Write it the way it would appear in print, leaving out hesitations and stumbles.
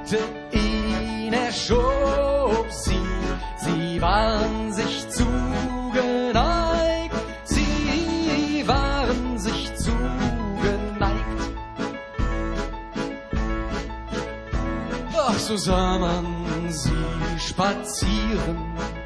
drückte ihn, er schob sie, sie waren sich zugeneigt, sie waren sich zugeneigt. Ach, so sah man sie spazieren,